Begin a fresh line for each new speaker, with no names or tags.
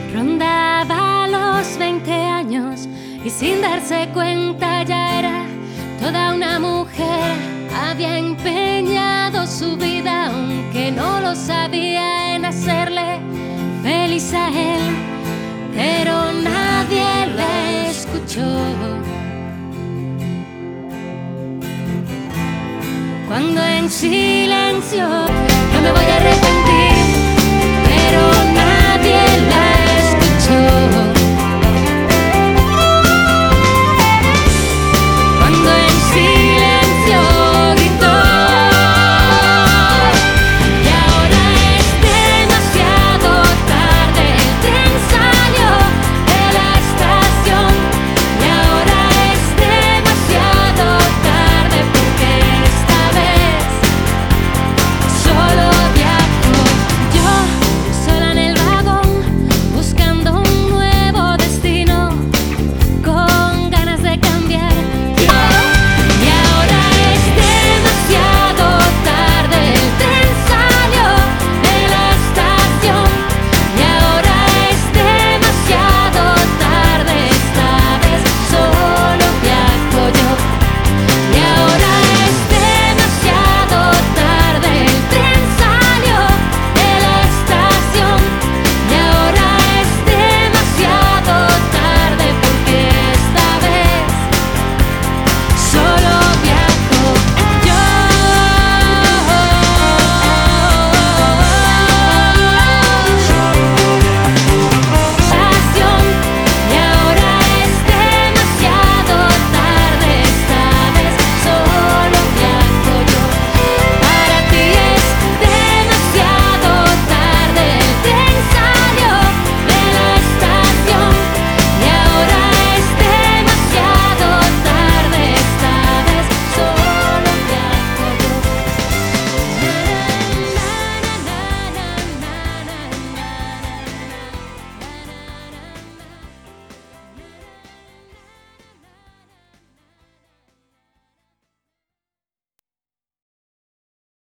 Rondaba los 20 años y sin darse cuenta ya era toda una mujer. Había empeñado su vida, aunque no lo sabía, en hacerle feliz a él, pero nadie la escuchó. Cuando en silencio no me voy a arrepentir.